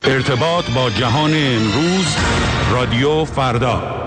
ارتباط با جهان امروز، رادیو فردا.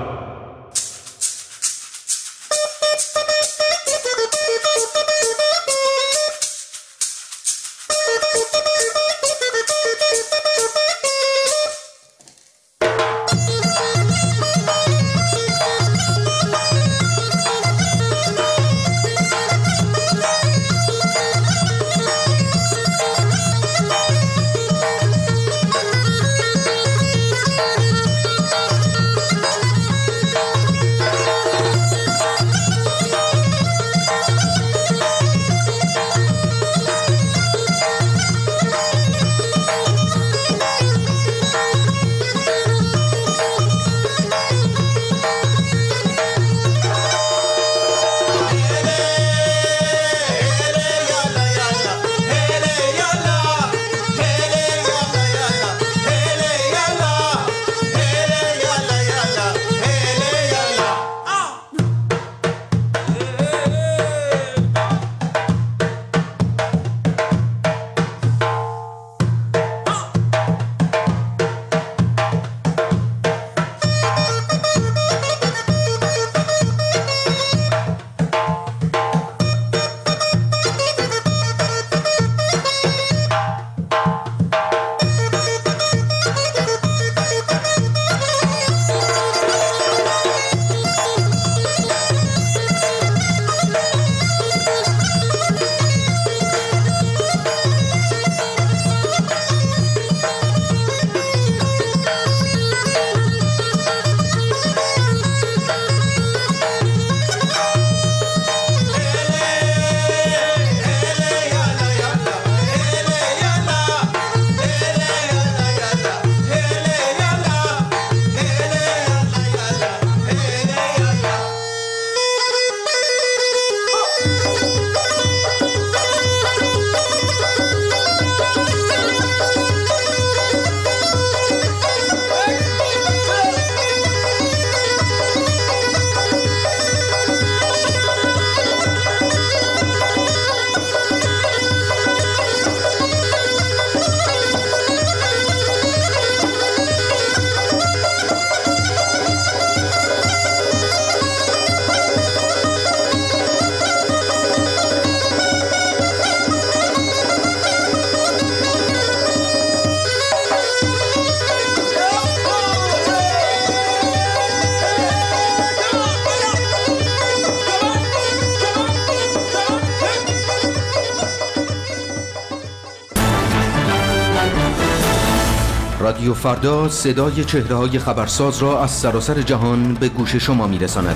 رادیو فردا صدای چهره‌های خبرساز را از سراسر جهان به گوش شما می‌رساند.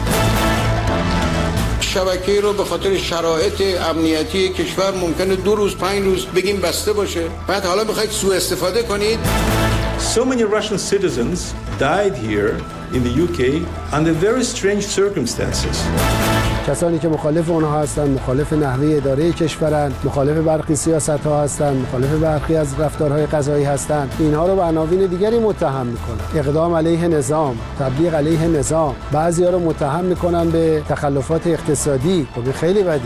شبکه رو به خاطر شرایط امنیتی کشور ممکنه 2 روز 5 روز بگیم بسته باشه، بعد حالا می‌خواید سوء استفاده کنید. So many Russian citizens died here in the UK under very strange circumstances. کسانی که مخالف اونها هستند، مخالف نحوه اداره کشورند، مخالف برخی سیاست‌ها هستند، مخالف برخی از رفتارهای قضایی هستند، اینها رو به عناوین دیگری متهم می‌کنند. اقدام علیه نظام، تبلیغ علیه نظام، بعضی‌ها رو متهم می‌کنن به تخلفات اقتصادی. خب خیلی بدی.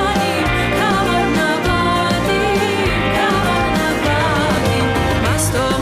Must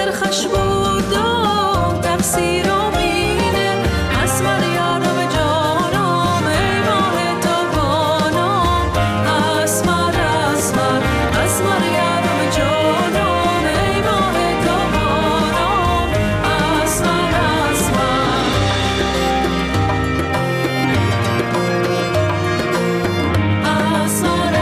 خش بودم تقصیرم اینه اسمر یارم جانم ای ماه تابانم اسمر اسمر اسمر یارم جانم ای ماه تابانم اسمر اسمر اسمر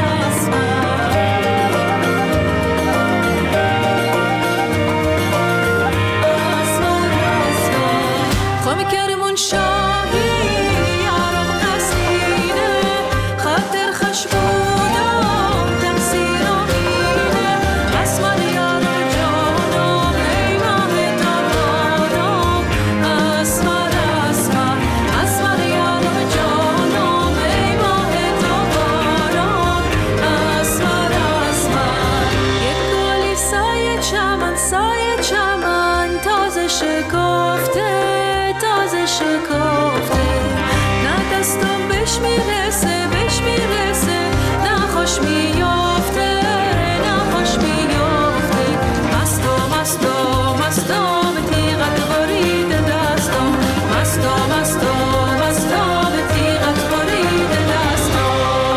خواهی کرمون شاهی یارم قصیده خاطر خش بودم تقصیرم اینه اسمر یارم جانم ای ماه تابانم اسمر اسمر اسمر یارم جانم ای ماه تابانم اسمر اسمر یک گلی سایه چمن تازه شکفته نه دستم بهش میرسه نه خوش میافته مستم تیغت بریده دستم مستم تیغت بریده دستم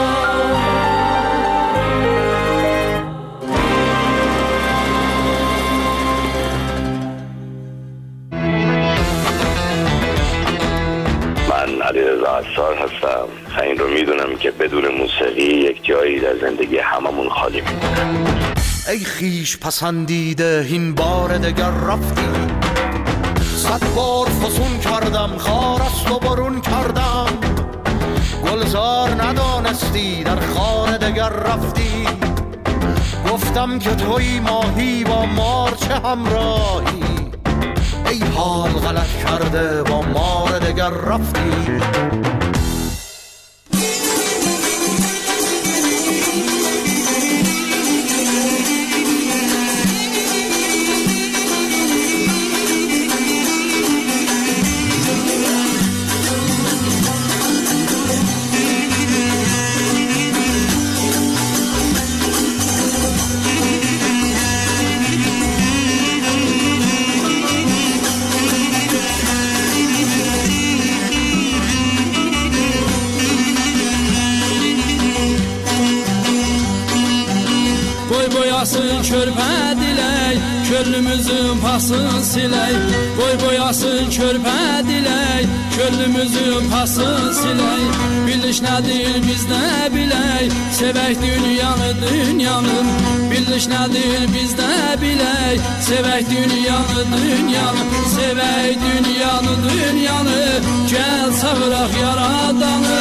من علیرضا عصار هستم. این رو میدونم که بدون موسیقی یک جایی در زندگی هممون خالی میمونه. ای خیش پسندیده این بار دگر رفتی 100 بار فسون کردم خار است و برون کردم گلزار ندانستی در خار دگر رفتی گفتم که توی ماهی با مار چه همراهی ای حال غلط کرده با مار دگر رفتی boyasın körpə dilək, könlümüzün pasını silək. Boyasın körpə dilək, könlümüzün pasını silək. Biliş nədir biz nə bilək, sevək dünyanı. Biliş nədir biz nə bilək, sevək dünyanı. Sevək dünyanı, gəl çağıraq yaradanı.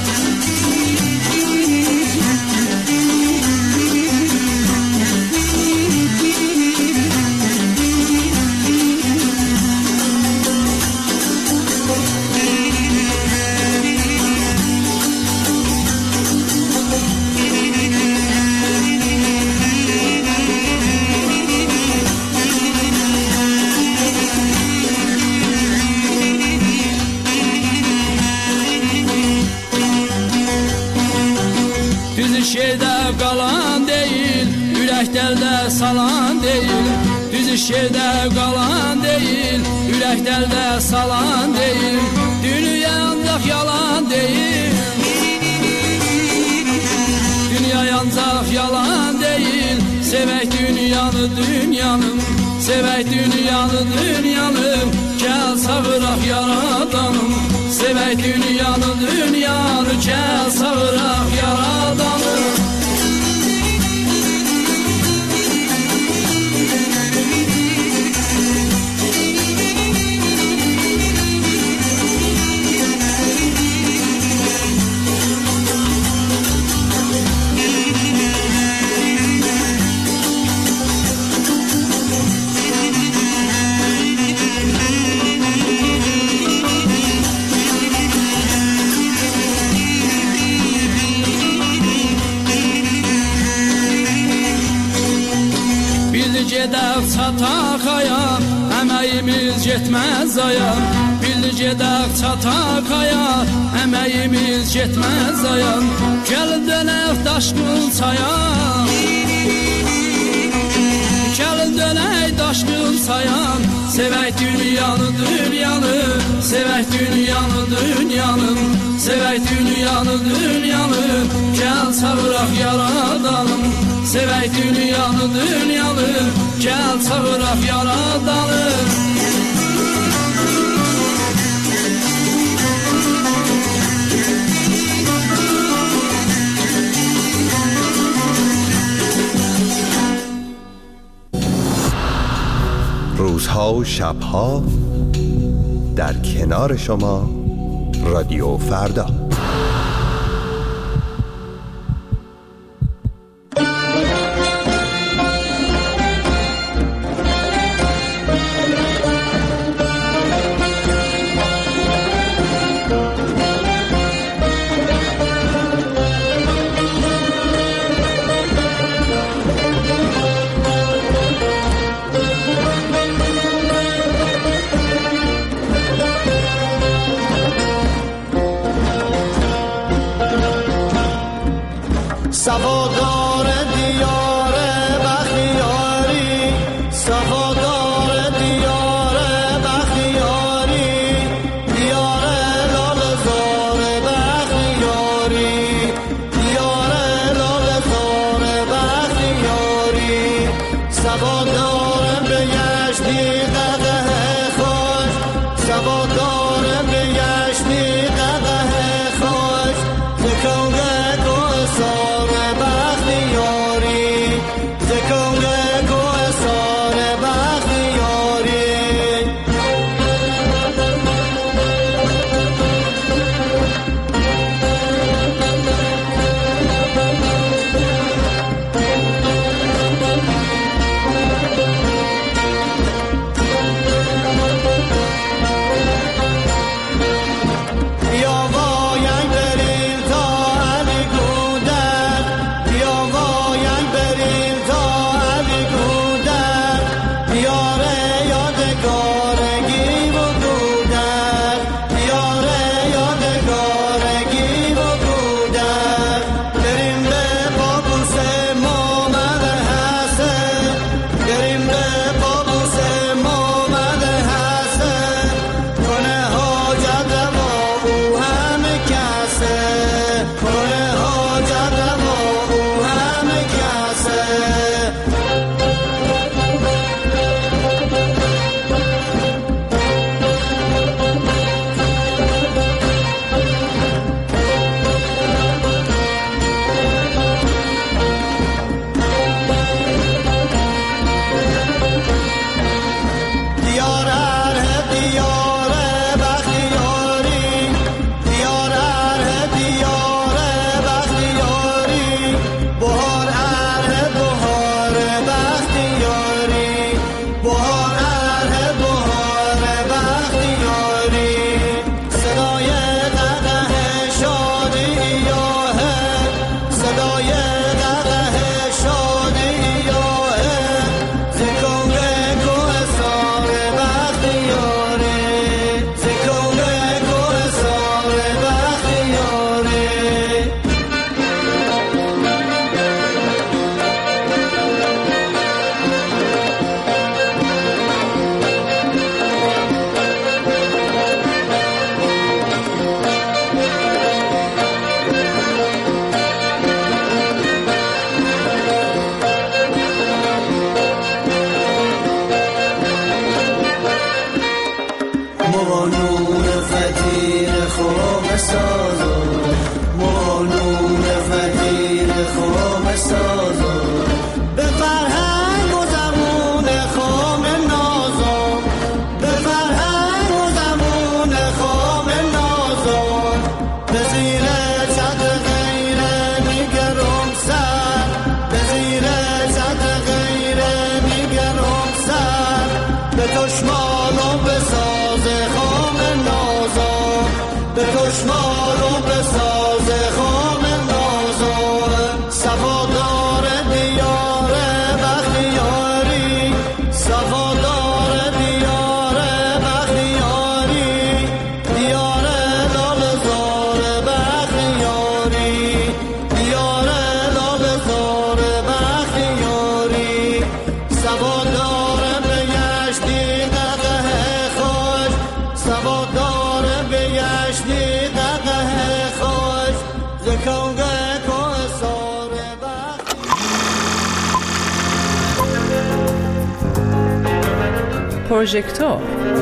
Şehirdə qalan deyil, ürəklərdə salan deyil. Düz şehirdə qalan deyil, ürəklərdə salan deyil. Dünya ancaq yalan deyil. Dünya ancaq yalan deyil. Sevək dünyanı. Sevək dünyanı. Gəl çağıraq yaradanım. Sevək dünyanı. Gəl çağıraq yaradanım. Gedək çataq aya, əməyimiz getməz aya. Bildi gedək çataq aya, əməyimiz getməz aya. Gəl dönək daşqın çaya. Gəl dönək aşkın sayan. Sevək dünyanı, dünyanı, sevək dünyanı, dünyanı, sevək dünyanı, dünyanı, gəl çağıraq yaradanım. Sevək dünyanı, dünyanı, gəl çağıraq yaradanım. روزها و شبها در کنار شما رادیو فردا. سوادار دیار بختیاری، سوادار دیار بختیاری، دیار لاله‌زار بختیاری، دیار لاله‌زار بختیاری، سوادار بگشتی قدح خوش، سوادار بگشتی قدح خوش، زکونگه کوهسار سوادار پروژکتور.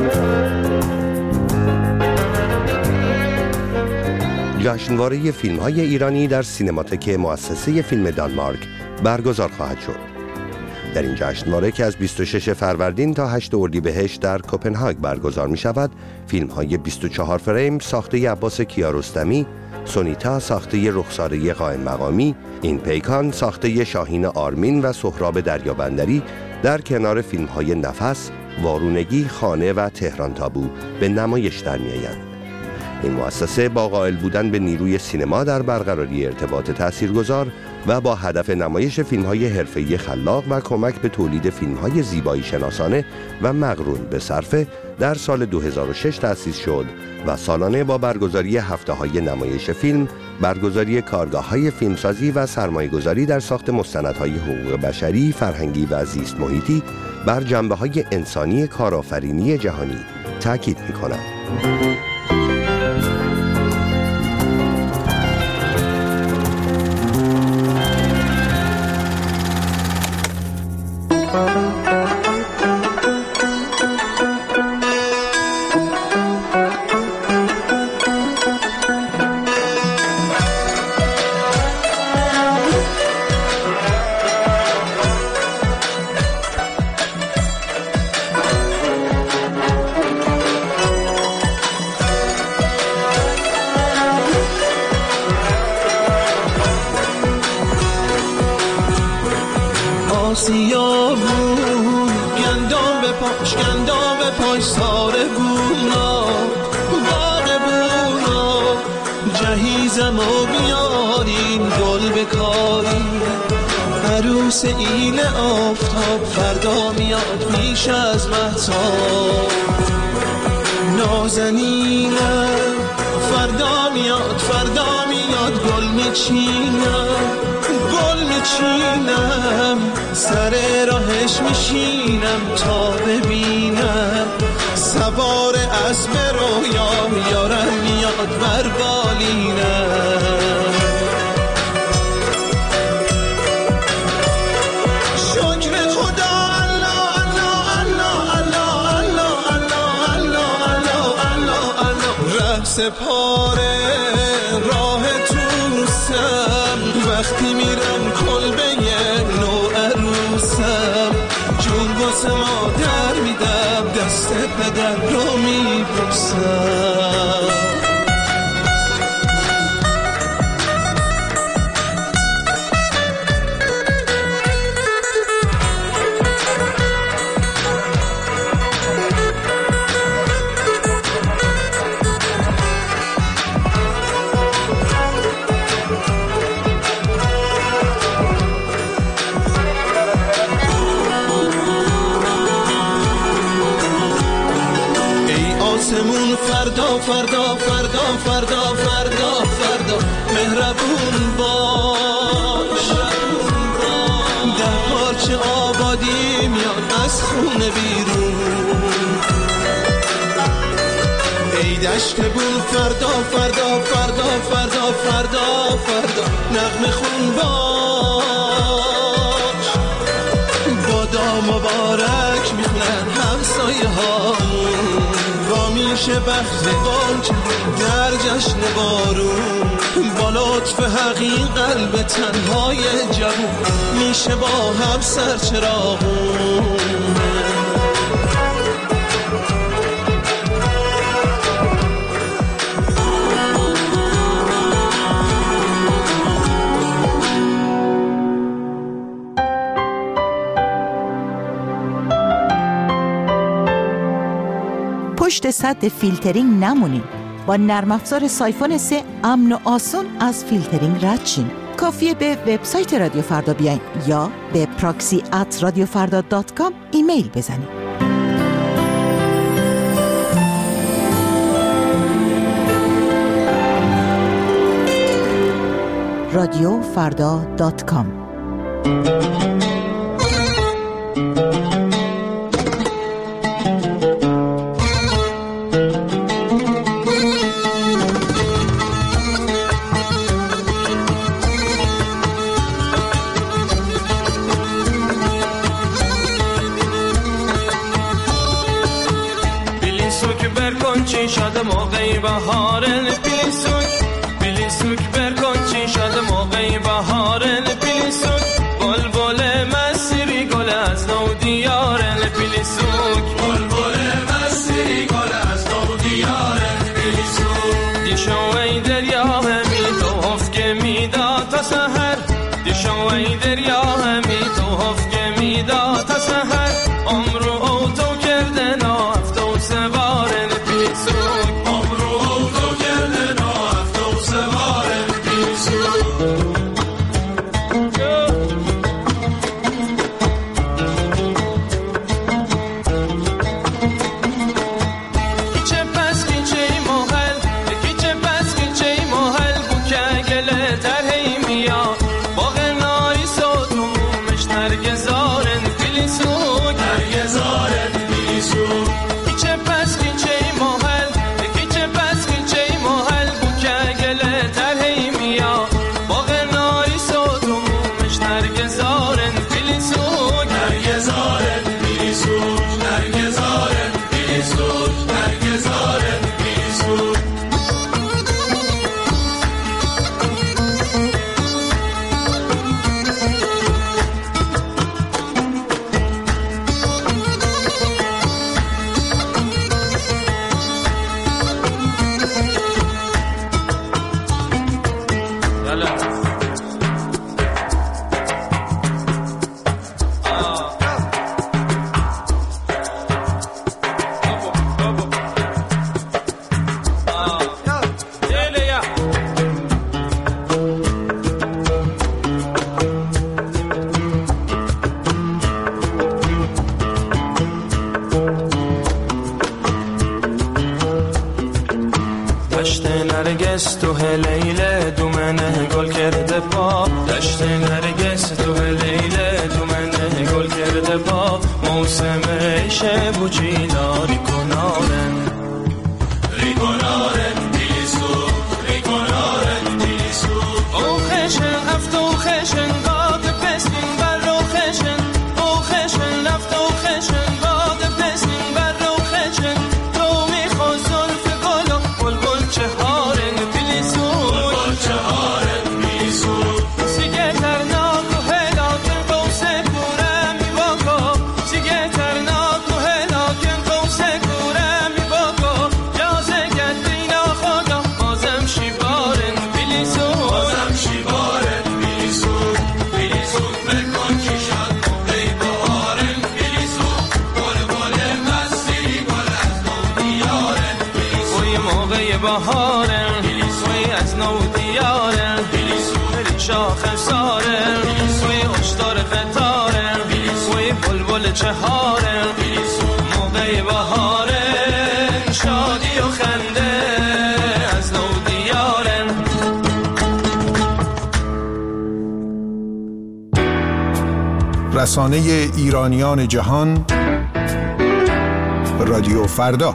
جشنواره فیلم‌های ایرانی در سینماتک مؤسسه فیلم دانمارک برگزار خواهد شد. در این جشنواره که از 26 فروردین تا 8 اردیبهشت در کپنهاگ برگزار می شود، فیلم‌های 24 فریم ساخته عباس کیارستمی، سونیتا ساخته رخساره قائم مقامی، این پیکان ساخته شاهین آرمین و سهراب دریابندری در کنار فیلم‌های نفس، وارونگی، خانه و تهران تابو به نمایش در می‌آیند. این مؤسسه با قائل بودن به نیروی سینما در برقراری ارتباط تاثیرگذار و با هدف نمایش فیلم‌های حرفه‌ای خلاق و کمک به تولید فیلم‌های زیبایی شناسانه و مقرون به صرفه در سال 2006 تأسیس شد و سالانه با برگزاری هفته‌های نمایش فیلم، برگزاری کارگاه‌های فیلمسازی و سرمایه‌گذاری در ساخت مستندهای حقوق بشری، فرهنگی و زیست محیطی بر جنبه‌های انسانی کارآفرینی جهانی تاکید می‌کند. آسیا بود گندم به پاش ساره بونا باغ بونا جهیزم و بیارین گل بکاری عروس ایل آفتاب فردا میاد پیش از مهتاب نازنینم فردا میاد گل میچینم سر راهش میشینم تا ببینم سوار اسب رویام یارم میاد بر بالینم شکر خدا الله الله الله الله الله الله الله الله ره سپاره راه توسم وقتی میرم کلبه نو عروسم جون واسه مادر میدم دست پدر رو میبوسم فردا فردا فردا فردا فردا فردا مهربون باش در پارچه آبادی میاد از خونه بیرون ای دشت بون فردا فردا فردا فردا فردا فردا نغمه خون باش بادا مبارک میخونن همسایه هامون میشه بخت بانک در جشن بارون با لطف حقیق قلب تنهای جوون میشه با هم سرچراغون پشت سد فیلترینگ نمونین. با نرم افزار سایفون 3 امن و آسون از فیلترینگ رد شین. کافیه به وبسایت رادیو فردا بیاین یا به proxy@radiofarda.com ایمیل بزنید. radiofarda.com چی شد موقعی بهارن پیلیسوک برکن چی شد موقعی بهارن پیلیسوک بلبل مسیری گل از نو دیارن پیلیسوک بلبل مسیری گل از نو دیارن پیلیسوک دیشو ای دریا همی تو هفکه میدا تا سهر دیشو ای دریا همی تو هفکه میدا تا سهر عمرو او تو کردن افتو سوارن پیلیسوک عمرو او تو کردن افتو سوارن پیلیسوک تو هلیله دومنه گل کرده با دشت نرگس تو هلیله دومنه گل کرده با موسم شب و جیلا ریکنارن پیلیسوک ریکنارن پیلیسوک او خشن افت و خشن باد پسین بر رو خشن او خشن افت و خشن باد پسین بر رو خشن تو میخوا زلف گل و بلبل چهارن بهارن سوی از نو دیارن بلی شاخ سارن سوی اشتار قطارن سوی بلبل چهارن موقع بهارن شادی و خنده از نو دیارن رسانه ایرانیان جهان رادیو فردا.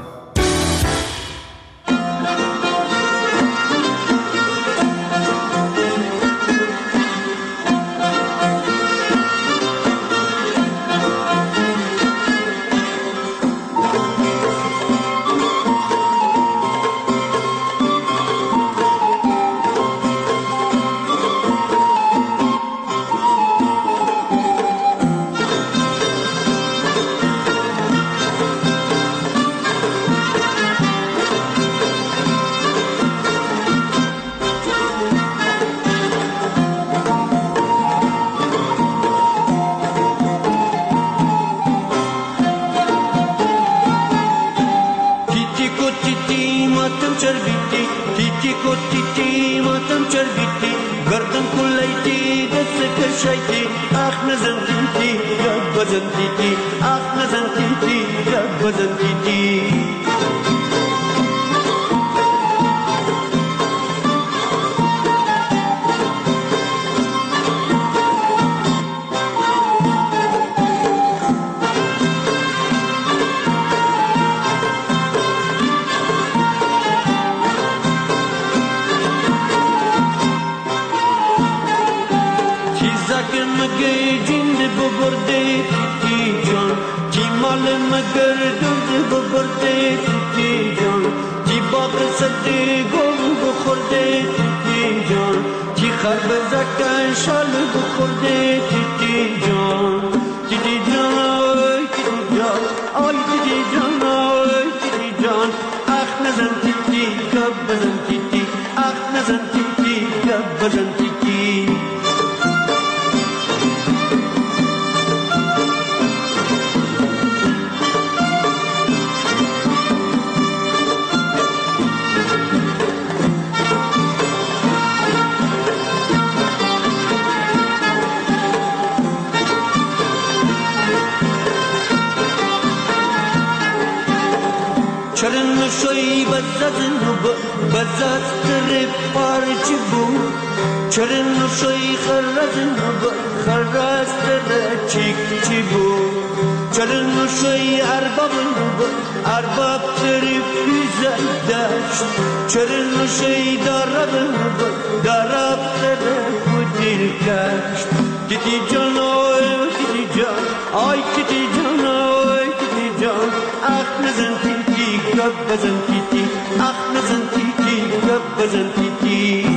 مگر دود ببرده توی جان صدی گل بخورده تیتی جان تی خر بزکن شال بخورده تیتی جان تیتی جان آی تیتی جان آی تیتی جان آی تیتی جان اخ نزن تیتی گب بزن تیتی اخ نزن تیتی گب بزن تیتی شوی بزدن بزد در پارچ بود چرن شوی خرزن خرز در چی بود چرن شوی ارباب در فیزدش چرن شوی دارب در خودیر کشت تیتی جان آی تیتی جان آی تیتی جان آی تیتی جان اخ نزن تیتی گب بزن تیتی اخ نزن تیتی گب بزن تیتی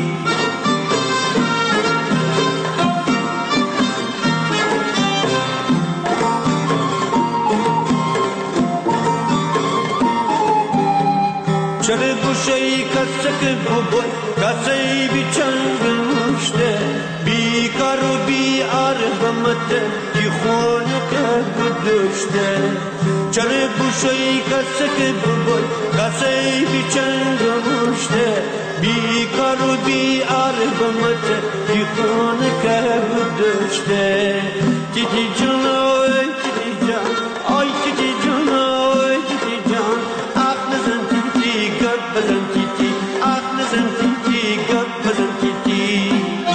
چرا گوشهی کسک ببای کسی بی چنگ نوشته بی کار و بی عربمت کی خون که بدشته چرا گوشهی کسک ببای کسی بی چنگ نوشته بی کار و بی عربمت کی خون که بدشته تیتی جان آی تیتی جان آی تیتی جان آی تیتی جان اخ نزن تیتی گب بزن تیتی اخ نزن تیتی گب بزن تیتی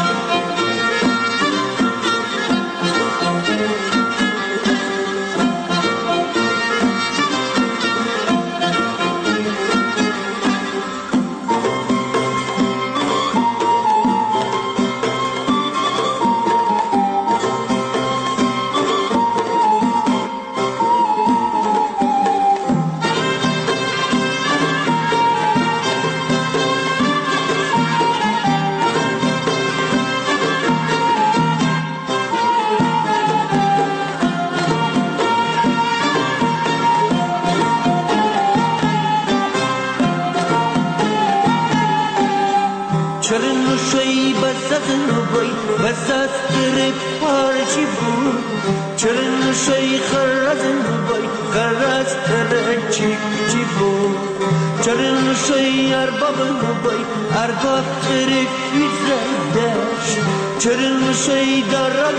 چرن شوی بزدن بزد در پارچی بود چرن شوی خرزن خرز در چی بود چرن شوی ارباب در فیزدش چرن شوی دارب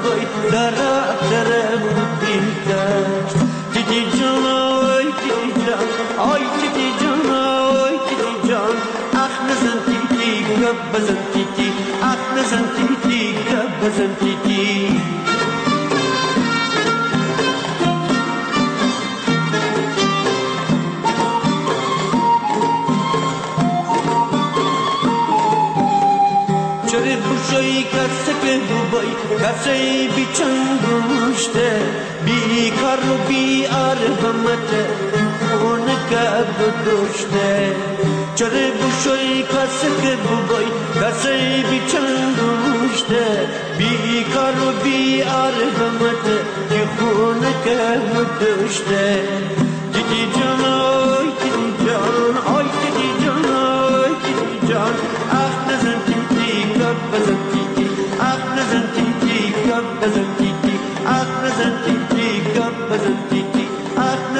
در بودیدش تیتی جان آی تیتی جان آی تیتی جان آی تیتی جان اخ نزن تیتی گب بزن تیتی اخ نزن تیتی گب بزن تیتی چرا بوشوی کسی که بوبای کسی بی چنگ نوشته بی کار و بی عربمت خون که بدشته چرا بوشوی کسی که بوبای کسی بی چنگ نوشته بی کار و بی عربمت خون که بدشته تیتی جان آی تیتی جان آی تیتی جان آی تیتی جان اخ نزن تیتی گب بزن تیتی اخ نزن تیتی گب بزن تیتی اخ نزن تیتی گب بزن تیتی اخ